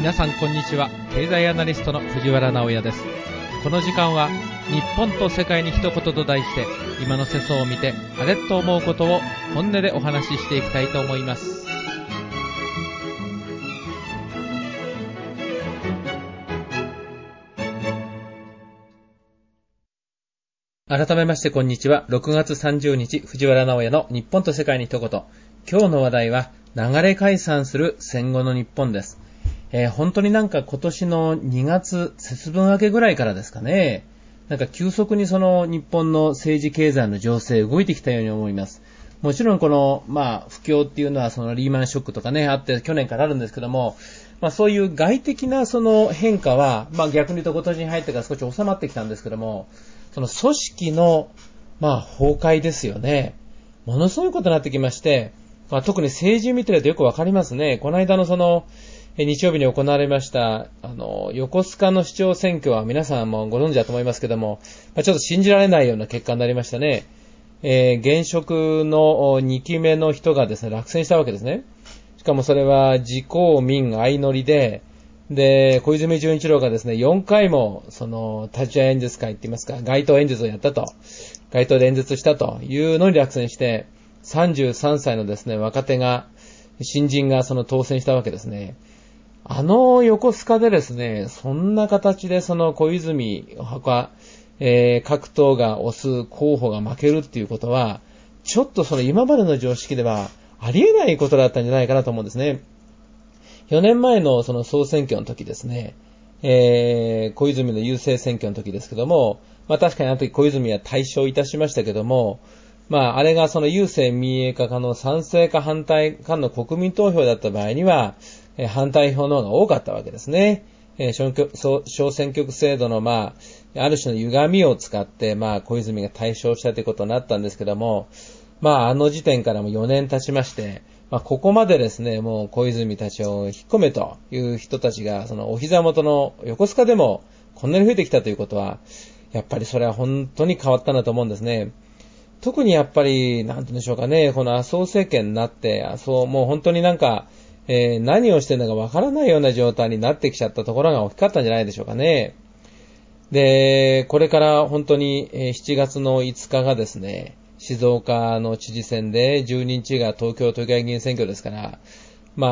皆さんこんにちは。経済アナリストの藤原直也です。この時間は日本と世界に一言と題して、今の世相を見てあれと思うことを本音でお話ししていきたいと思います。改めましてこんにちは。6月30日藤原直也の日本と世界に一言。今日の話題は流れ解散する戦後の日本です。本当になんか今年の2月節分明けぐらいからですかね、なんか急速にその日本の政治経済の情勢動いてきたように思います。もちろんこの不況っていうのはそのリーマンショックとかねあって去年からあるんですけども、そういう外的なその変化は逆に言うと今年に入ってから少し収まってきたんですけども、その組織の崩壊ですよね。ものすごいことになってきまして、特に政治見てるとよくわかりますね。この間のその日曜日に行われました横須賀の市長選挙は皆さんもご存知だと思いますけども、ちょっと信じられないような結果になりましたね。現職の2期目の人がですね落選したわけですね。しかもそれは自公民相乗りで、小泉純一郎がですね4回もその立ち会い演説会って言いますか、街頭演説をやったと、街頭で演説したというのに落選して、33歳のですね若手が新人がその当選したわけですね。横須賀でですね、そんな形でその小泉他、各党が推す候補が負けるっていうことは、ちょっとその今までの常識ではありえないことだったんじゃないかなと思うんですね。4年前のその総選挙の時ですね、小泉の優勢選挙の時ですけども、確かにあの時小泉は大勝いたしましたけども、あれがその郵政民営化の賛成か反対かの国民投票だった場合には、反対票の方が多かったわけですね。小選挙区制度のある種の歪みを使って小泉が大勝したということになったんですけども、あの時点からも4年経ちまして、ここまでですね、もう小泉たちを引っ込めという人たちがそのお膝元の横須賀でもこんなに増えてきたということは、やっぱりそれは本当に変わったなと思うんですね。特にやっぱりなんて言うんでしょうかね、この麻生政権になってもう本当になんか、何をしてるのかわからないような状態になってきちゃったところが大きかったんじゃないでしょうかね。で、これから本当に7月の5日がですね、静岡の知事選で12日が東京都議会議員選挙ですから、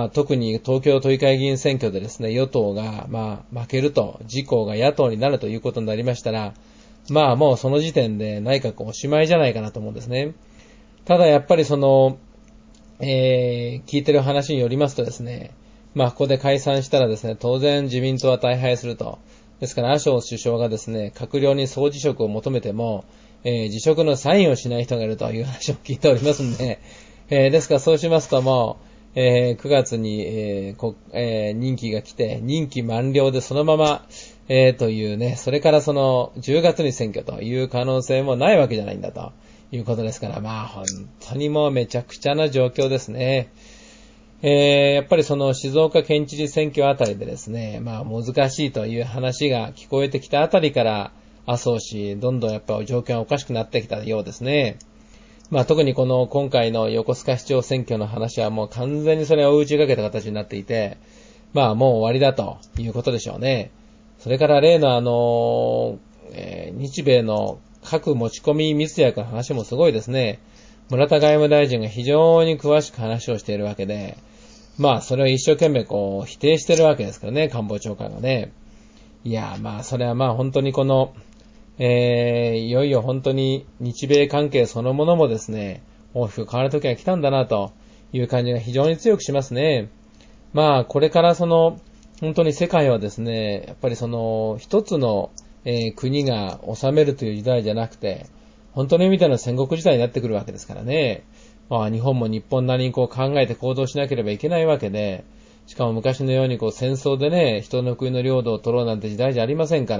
特に東京都議会議員選挙でですね、与党が負けると、自公が野党になるということになりましたら、もうその時点で内閣おしまいじゃないかなと思うんですね。ただやっぱりその聞いてる話によりますとですね、ここで解散したらですね、当然自民党は大敗すると。ですから麻生首相がですね、閣僚に総辞職を求めても、辞職のサインをしない人がいるという話を聞いておりますんで、ですからそうしますともう、9月に、任期が来て、任期満了でそのまま、というね、それからその10月に選挙という可能性もないわけじゃないんだということですから、本当にもうめちゃくちゃな状況ですね。やっぱりその静岡県知事選挙あたりでですね、難しいという話が聞こえてきたあたりから麻生氏どんどんやっぱり状況がおかしくなってきたようですね。特にこの今回の横須賀市長選挙の話はもう完全にそれを打ち掛けた形になっていて、もう終わりだということでしょうね。それから例の日米の核持ち込み密約の話もすごいですね。村田外務大臣が非常に詳しく話をしているわけで、それを一生懸命否定しているわけですからね、官房長官がね。いや、それは本当にこの、いよいよ本当に日米関係そのものもですね、大きく変わる時が来たんだなという感じが非常に強くしますね。これからその、本当に世界はですね、やっぱりその一つの、国が治めるという時代じゃなくて、本当の意味での戦国時代になってくるわけですからね。日本も日本なりに考えて行動しなければいけないわけで、しかも昔のように戦争でね、人の国の領土を取ろうなんて時代じゃありませんから、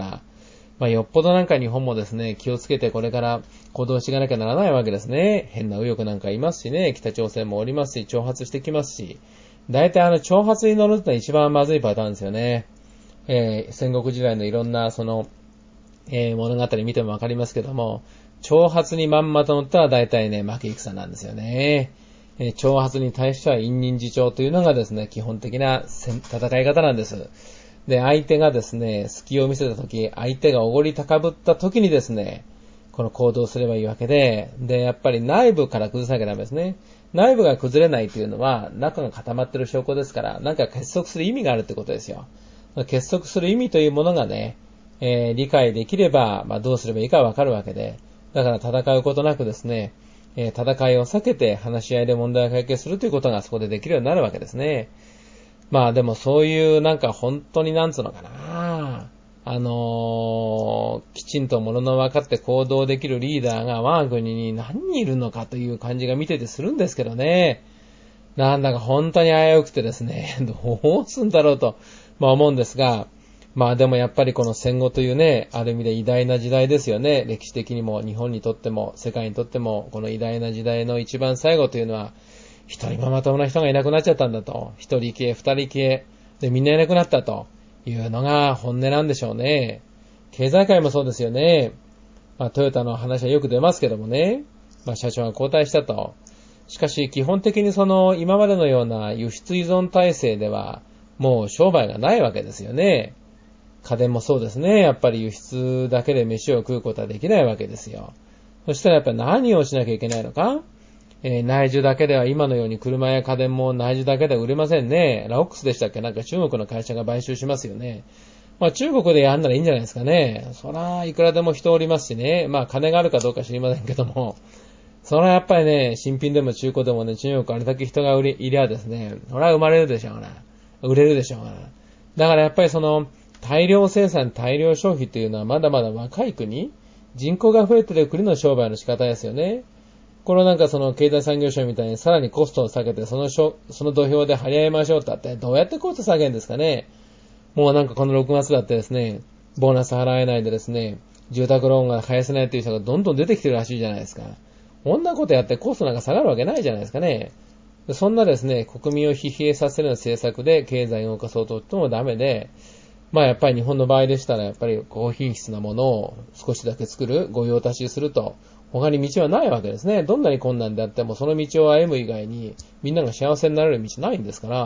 よっぽどなんか日本もですね、気をつけてこれから行動していかなきゃならないわけですね。変な右翼なんかいますしね、北朝鮮もおりますし、挑発してきますし、大体挑発に乗るってのは一番まずいパターンですよね。戦国時代のいろんなその、物語見てもわかりますけども、挑発にまんまと乗ったら大体ね、負け戦なんですよね。 挑発に対しては隠忍自重というのがですね、基本的な戦い方なんです。で、相手がですね、隙を見せたとき、相手がおごり高ぶったときにですね、この行動すればいいわけで、やっぱり内部から崩さなきゃダメですね。内部が崩れないというのは、中が固まっている証拠ですから、なんか結束する意味があるってことですよ。結束する意味というものがね、理解できれば、どうすればいいかわかるわけで、だから戦うことなくですね、戦いを避けて話し合いで問題を解決するということがそこでできるようになるわけですね。でもそういうなんか本当になんつうのかな、きちんとものの分かって行動できるリーダーが我が国に何人いるのかという感じが見ててするんですけどね。なんだか本当に危うくてですね、どうすんだろうと、思うんですが、でもやっぱりこの戦後というね、ある意味で偉大な時代ですよね。歴史的にも日本にとっても世界にとってもこの偉大な時代の一番最後というのは、一人もまともな人がいなくなっちゃったんだと。一人消え、二人消え、でみんないなくなったというのが本音なんでしょうね。経済界もそうですよね。トヨタの話はよく出ますけどもね。社長が交代したと。しかし基本的にその今までのような輸出依存体制ではもう商売がないわけですよね。家電もそうですね。やっぱり輸出だけで飯を食うことはできないわけですよ。そしたらやっぱり何をしなきゃいけないのか、内需だけでは今のように車や家電も内需だけでは売れませんね。ラオックスでしたっけ、なんか中国の会社が買収しますよね。中国でやんならいいんじゃないですかね。そら、いくらでも人おりますしね。金があるかどうか知りませんけども。そらやっぱりね、新品でも中古でもね、中国あれだけ人がいりゃですね、そら生まれるでしょうな。売れるでしょうな。だからやっぱりその、大量生産、大量消費というのはまだまだ若い国、人口が増えている国の商売の仕方ですよね。これなんかその経済産業省みたいにさらにコストを下げてその土俵で張り合いましょうってあってどうやってコスト下げるんですかね。もうなんかこの6月だってですね、ボーナス払えないでですね、住宅ローンが返せないという人がどんどん出てきてるらしいじゃないですか。こんなことやってコストなんか下がるわけないじゃないですかね。そんなですね、国民を疲弊させるような政策で経済を動かそうとしてもダメで、やっぱり日本の場合でしたらやっぱり高品質なものを少しだけ作る、御用達すると、他に道はないわけですね。どんなに困難であってもその道を歩む以外にみんなが幸せになれる道ないんですから、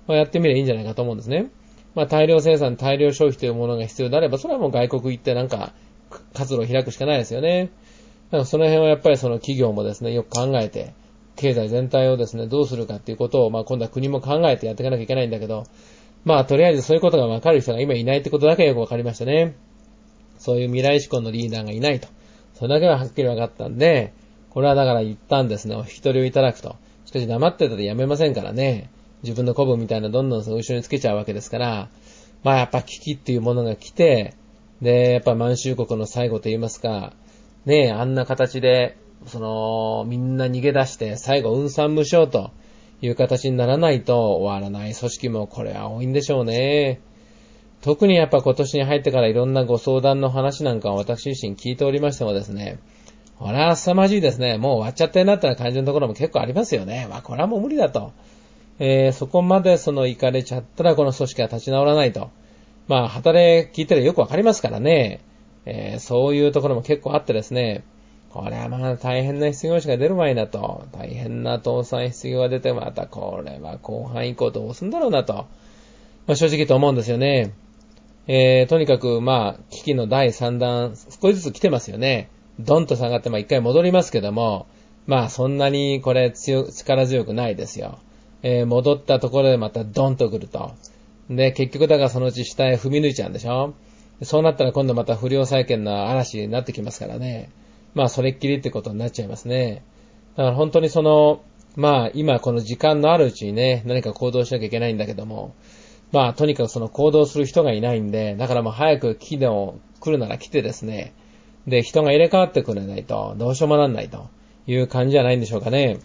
やってみればいいんじゃないかと思うんですね。大量生産、大量消費というものが必要であれば、それはもう外国行ってなんか活路を開くしかないですよね。だからその辺はやっぱりその企業もですね、よく考えて、経済全体をですね、どうするかっていうことを、今度は国も考えてやっていかなきゃいけないんだけど、とりあえずそういうことが分かる人が今いないってことだけよく分かりましたね。そういう未来志向のリーダーがいないと。それだけははっきり分かったんで、これはだから一旦ですね、お引き取りをいただくと。しかし黙ってたらやめませんからね。自分の鼓舞みたいなどんどん後ろにつけちゃうわけですから、やっぱ危機っていうものが来て、で、やっぱ満州国の最後と言いますか、ねえ、あんな形で、みんな逃げ出して、最後、雲散無償という形にならないと終わらない組織もこれは多いんでしょうね。特にやっぱ今年に入ってからいろんなご相談の話なんかを私自身聞いておりましてもですね、これは凄まじいですね。もう終わっちゃったよなったら感じのところも結構ありますよね。これはもう無理だと。そこまで行かれちゃったらこの組織は立ち直らないと。働き聞いてるよくわかりますからね。そういうところも結構あってですね、これは大変な失業者が出る前だと、大変な倒産失業が出てまたこれは後半以降どうすんだろうなと、正直と思うんですよね。とにかく危機の第3弾少しずつ来てますよね。ドンと下がって一回戻りますけども、そんなにこれ力強くないですよ。戻ったところでまたドンと来ると。で、結局だからそのうち下へ踏み抜いちゃうんでしょ。そうなったら今度また不良債権の嵐になってきますからね。それっきりってことになっちゃいますね。だから本当に今この時間のあるうちにね、何か行動しなきゃいけないんだけども、とにかく行動する人がいないんで、だから早く危機でも来るなら来てですね、で、人が入れ替わってくれないと、どうしようもなんないという感じじゃないんでしょうかね。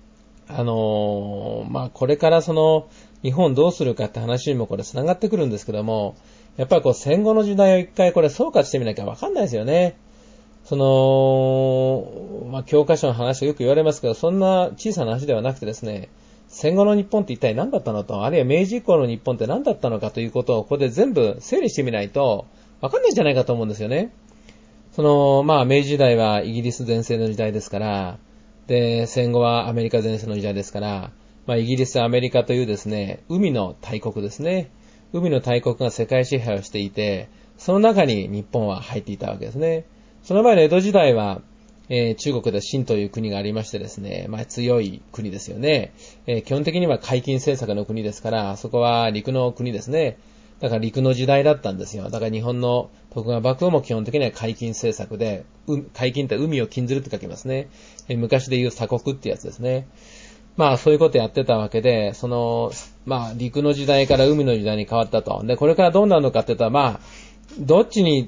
これから日本どうするかって話にもこれ繋がってくるんですけども、やっぱり戦後の時代を一回これ総括してみなきゃわかんないですよね。教科書の話がよく言われますけど、そんな小さな話ではなくてですね、戦後の日本って一体何だったのと、あるいは明治以降の日本って何だったのかということをここで全部整理してみないとわかんないんじゃないかと思うんですよね。明治時代はイギリス全盛の時代ですから、 で、戦後はアメリカ前線の時代ですから、イギリス、アメリカというですね、海の大国ですね。海の大国が世界支配をしていて、その中に日本は入っていたわけですね。その前の江戸時代は、中国で清という国がありましてですね、強い国ですよね。基本的には海禁政策の国ですから、そこは陸の国ですね。だから陸の時代だったんですよ。だから日本の徳川幕府も基本的には海禁政策で、海禁って海を禁ずるって書きますね。昔で言う鎖国ってやつですね。そういうことやってたわけで、陸の時代から海の時代に変わったと。で、これからどうなるのかって言ったら、どっちに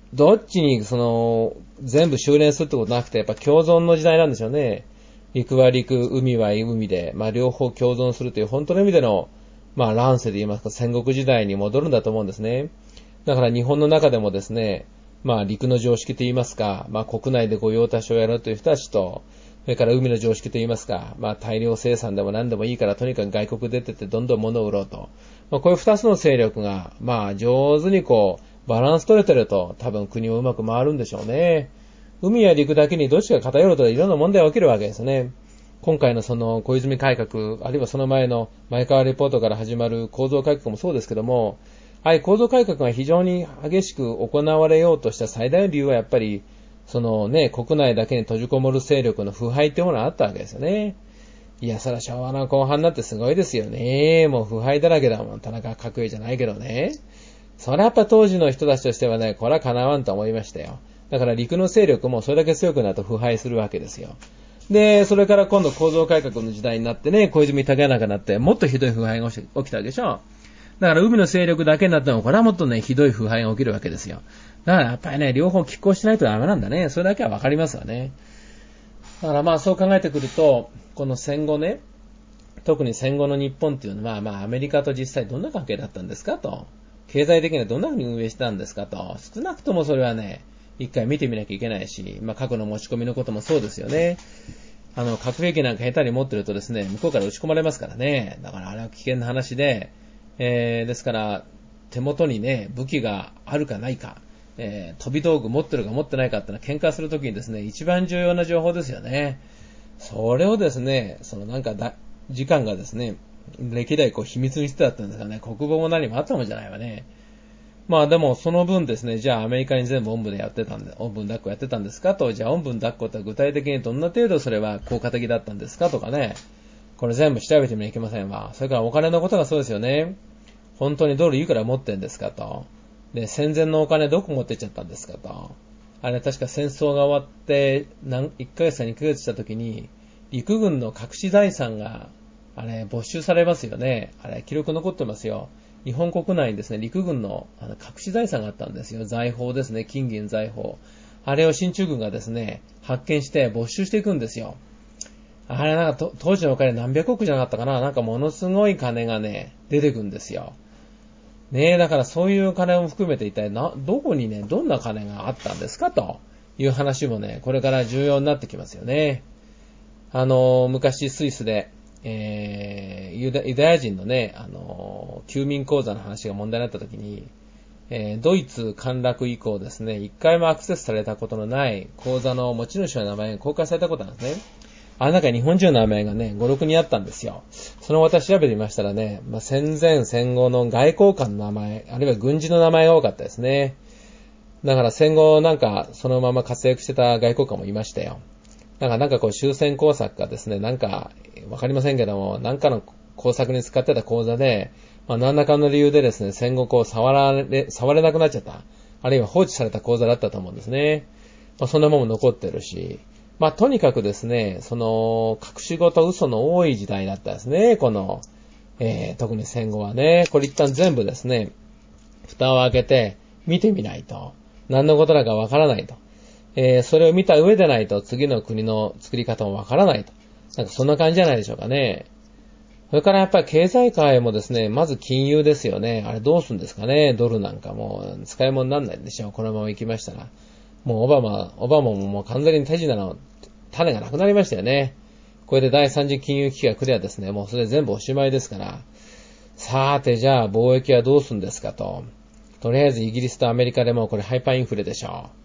全部修練するってことなくて、やっぱ共存の時代なんですよね。陸は陸、海は海で、両方共存するという本当の意味での、乱世で言いますか、戦国時代に戻るんだと思うんですね。だから日本の中でもですね、陸の常識と言いますか、国内で御用達をやるという人たちと、それから海の常識と言いますか、大量生産でも何でもいいから、とにかく外国出てってどんどん物を売ろうと。こういう二つの勢力が、上手にバランス取れてると、多分国をうまく回るんでしょうね。海や陸だけにどっちが偏るといろんな問題が起きるわけですね。今回の小泉改革、あるいはその前の前川レポートから始まる構造改革もそうですけども、構造改革が非常に激しく行われようとした最大の理由はやっぱり、国内だけに閉じこもる勢力の腐敗っていうものがあったわけですよね。いや、そら昭和の後半になってすごいですよね。もう腐敗だらけだもん。田中角栄じゃないけどね。それはやっぱ当時の人たちとしてはね、これは叶わんと思いましたよ。だから陸の勢力もそれだけ強くなると腐敗するわけですよ。で、それから今度構造改革の時代になってね、小泉竹中になって、もっとひどい腐敗が起きたわけでしょ。だから海の勢力だけになっても、これはもっとね、ひどい腐敗が起きるわけですよ。だからやっぱりね、両方拮抗しないとダメなんだね。それだけはわかりますよね。だからそう考えてくると、この戦後ね、特に戦後の日本っていうのは、アメリカと実際どんな関係だったんですかと。経済的にはどんな風に運営してたんですかと。少なくともそれはね、一回見てみなきゃいけないし、核の持ち込みのこともそうですよね。核兵器なんか下手に持ってるとですね、向こうから撃ち込まれますからね。だからあれは危険な話で、ですから、手元にね、武器があるかないか、飛び道具持ってるか持ってないかってのは喧嘩するときにですね、一番重要な情報ですよね。それをですね、時間がですね、歴代秘密にしてたんですがね、国防も何もあったもんじゃないわね。でもその分ですね、じゃあアメリカに全部おんぶでやってたんで、おんぶん抱っこやってたんですかと、じゃあおんぶん抱っこって具体的にどんな程度それは効果的だったんですかとかね、これ全部調べてみなきゃいけませんわ。それからお金のことがそうですよね。本当にドルいくら持ってんですかと。で、戦前のお金どこ持ってっちゃったんですかと。あれ確か戦争が終わって、1ヶ月か2ヶ月した時に、陸軍の隠し財産が、没収されますよね。記録残ってますよ。日本国内にですね、陸軍の隠し財産があったんですよ。財宝ですね、金銀財宝。あれを進駐軍がですね、発見して没収していくんですよ。あれ当時のお金何百億じゃなかったかな、ものすごい金がね、出てくんですよ。だからそういう金も含めて一体どこにね、どんな金があったんですかという話もね、これから重要になってきますよね。昔スイスで、ユダヤ人のね、休眠口座の話が問題になった時に、ドイツ陥落以降ですね、一回もアクセスされたことのない口座の持ち主の名前が公開されたことなんですね。中日本人の名前がね、5、6人あったんですよ。その私調べてみましたらね、戦前戦後の外交官の名前、あるいは軍人の名前が多かったですね。だから戦後そのまま活躍してた外交官もいましたよ。終戦工作がですね、わかりませんけども、の工作に使ってた口座で、何らかの理由でですね、戦後触れなくなっちゃった。あるいは放置された口座だったと思うんですね。そんなものも残ってるし、とにかくですね、隠し事嘘の多い時代だったですね、特に戦後はね、これ一旦全部ですね、蓋を開けて見てみないと、何のことだかわからないと。それを見た上でないと次の国の作り方もわからないと。そんな感じじゃないでしょうかね。それからやっぱり経済界もですね、まず金融ですよね。あれどうするんですかね。ドルなんかもう使い物にならないんでしょう。このまま行きましたら。もうオバマももう完全に手品の種がなくなりましたよね。これで第三次金融危機が来ればですね、もうそれ全部おしまいですから。さてじゃあ貿易はどうするんですかと。とりあえずイギリスとアメリカでもこれハイパーインフレでしょう。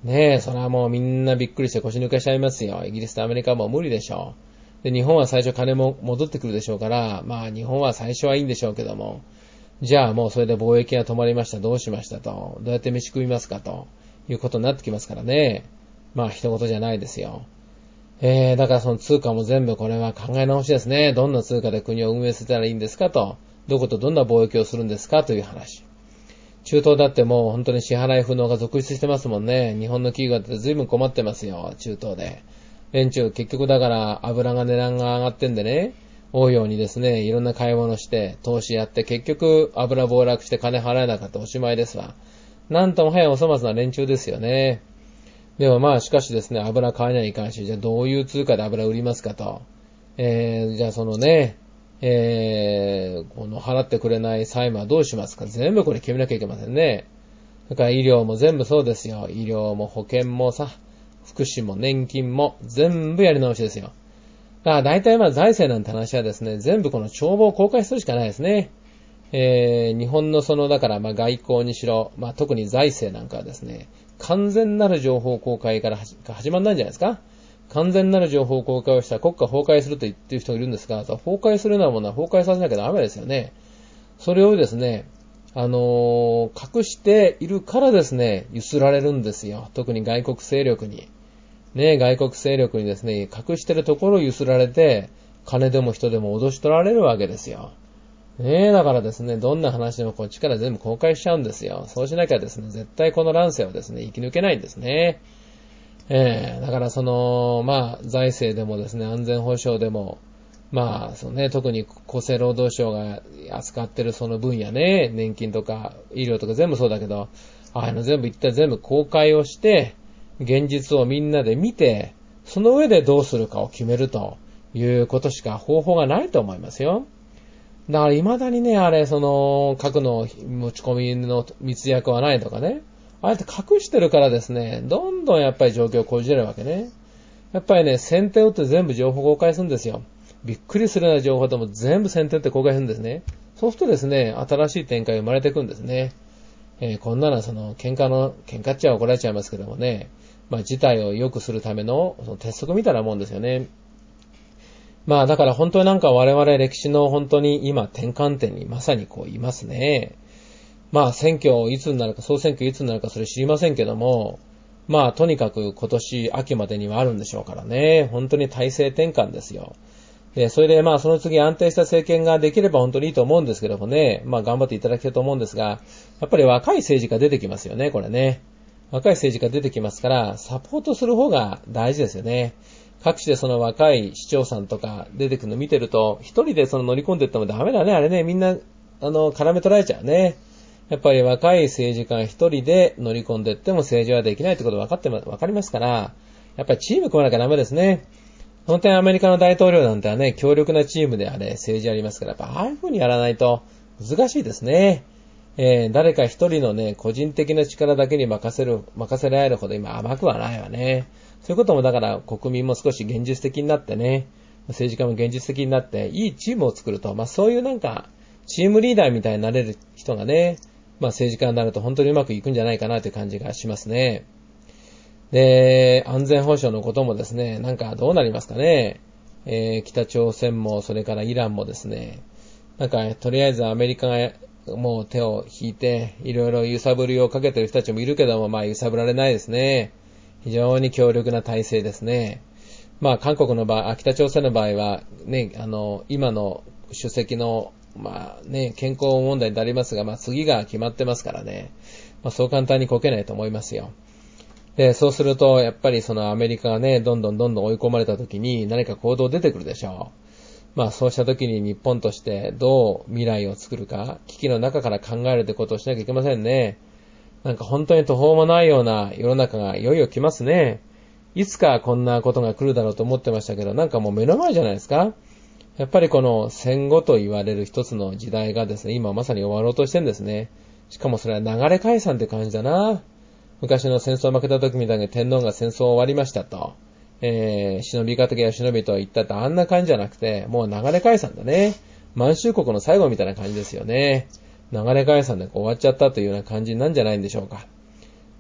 ねえ、それはもうみんなびっくりして腰抜かしちゃいますよ。イギリスとアメリカはもう無理でしょう。で、日本は最初金も戻ってくるでしょうから、まあ日本は最初はいいんでしょうけども、じゃあもうそれで貿易が止まりました、どうしましたと、どうやって飯食いますかということになってきますからね。まあ一言じゃないですよ。だからその通貨も全部これは考え直しですね。どんな通貨で国を運営せたらいいんですかと、どことどんな貿易をするんですかという話。中東だってもう本当に支払い不能が続出してますもんね。日本の企業だって随分困ってますよ、中東で。連中結局だから油が値段が上がってんでね、多いようにですね、いろんな買い物して、投資やって結局油暴落して金払えなかったおしまいですわ。なんとも早いお粗末な連中ですよね。でもまあしかしですね、油買えないに関して、じゃあどういう通貨で油売りますかと。じゃあそのね、この払ってくれない債務はどうしますか。全部これ決めなきゃいけませんね。だから医療も全部そうですよ。医療も保険もさ、福祉も年金も全部やり直しですよ。だから大体まあ財政なんて話はですね、全部この帳簿を公開するしかないですね。日本のそのだからまあ外交にしろ、まあ特に財政なんかはですね、完全なる情報公開から始まらないんじゃないですか。完全なる情報公開をしたら国家崩壊すると言っている人がいるんですが、崩壊するようなものは崩壊させなきゃダメですよね。それをですね、隠しているからですね、揺すられるんですよ。特に外国勢力に。ね、外国勢力にですね、隠しているところを揺すられて、金でも人でも脅し取られるわけですよ。ねえ、だからですね、どんな話でもこっちから全部公開しちゃうんですよ。そうしなきゃですね、絶対この乱世はですね、生き抜けないんですね。だからその、まあ、財政でもですね、安全保障でも、まあ、そうね、特に厚生労働省が扱ってるその分野ね、年金とか医療とか全部そうだけど、全部一体全部公開をして、現実をみんなで見て、その上でどうするかを決めるということしか方法がないと思いますよ。だから未だにね、核の持ち込みの密約はないとかね、あえて隠してるからですね、どんどんやっぱり状況をこじれるわけね。やっぱりね、先手を打って全部情報公開するんですよ。びっくりするような情報でも全部先手打って公開するんですね。そうするとですね、新しい展開が生まれてくるんですね。こんなのは喧嘩っちゃ怒られちゃいますけどもね、まあ事態を良くするための鉄則みたいなもんですよね。まあだから本当になんか我々歴史の本当に今転換点にまさにこういますね。まあ選挙いつになるか、総選挙いつになるかそれ知りませんけども、まあとにかく今年秋までにはあるんでしょうからね、本当に体制転換ですよ。で、それでまあその次安定した政権ができれば本当にいいと思うんですけどもね、まあ頑張っていただきたいと思うんですが、やっぱり若い政治家出てきますよね、これね。若い政治家出てきますから、サポートする方が大事ですよね。各地でその若い市長さんとか出てくるの見てると、一人でその乗り込んでいってもダメだね、あれね、みんな、絡め取られちゃうね。やっぱり若い政治家一人で乗り込んでいっても政治はできないってことわかりますから、やっぱりチーム組まなきゃダメですね。本当にアメリカの大統領なんてはね、強力なチームで政治ありますから、やっぱああいう風にやらないと難しいですね。誰か一人のね、個人的な力だけに任せられるほど今甘くはないわね。そういうこともだから国民も少し現実的になってね、政治家も現実的になっていいチームを作ると、まあそういうなんかチームリーダーみたいになれる人がね、まあ政治家になると本当にうまくいくんじゃないかなという感じがしますね。で、安全保障のこともですね、なんかどうなりますかね。北朝鮮もそれからイランもですね、なんかとりあえずアメリカがもう手を引いていろいろ揺さぶりをかけてる人たちもいるけども、まあ揺さぶられないですね。非常に強力な体制ですね。まあ韓国の場合、北朝鮮の場合はね、今の主席のまあね、健康問題になりますが、まあ次が決まってますからね。まあそう簡単にこけないと思いますよ。で、そうすると、やっぱりそのアメリカがね、どんどん追い込まれた時に何か行動出てくるでしょう。まあそうした時に日本としてどう未来を作るか、危機の中から考えるってことをしなきゃいけませんね。なんか本当に途方もないような世の中がいよいよ来ますね。いつかこんなことが来るだろうと思ってましたけど、なんかもう目の前じゃないですか。やっぱりこの戦後と言われる一つの時代がですね、今まさに終わろうとしてるんですね。しかもそれは流れ解散って感じだな。昔の戦争負けた時みたいに天皇が戦争終わりましたと、忍び方や忍びと言ったってあんな感じじゃなくて、もう流れ解散だね。満州国の最後みたいな感じですよね。流れ解散で終わっちゃったというような感じなんじゃないんでしょうか。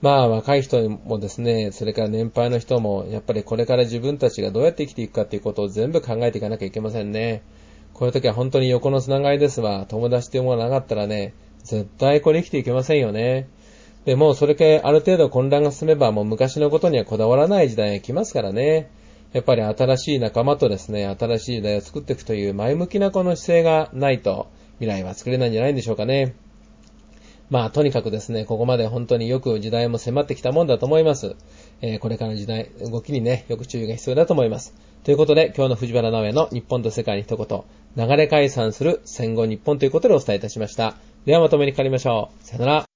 若い人もですね、それから年配の人も、やっぱりこれから自分たちがどうやって生きていくかということを全部考えていかなきゃいけませんね。こういう時は本当に横のつながりですわ。友達というものがなかったらね、絶対これ生きていけませんよね。で、もうそれからある程度混乱が進めば、もう昔のことにはこだわらない時代が来ますからね。やっぱり新しい仲間とですね、新しい時代を作っていくという前向きなこの姿勢がないと、未来は作れないんじゃないんでしょうかね。とにかくですね、ここまで本当によく時代も迫ってきたもんだと思います。これからの時代、動きにね、よく注意が必要だと思います。ということで、今日の藤原直哉の日本と世界に一言、流れ解散する戦後日本ということでお伝えいたしました。ではまとめにかかりましょう。さよなら。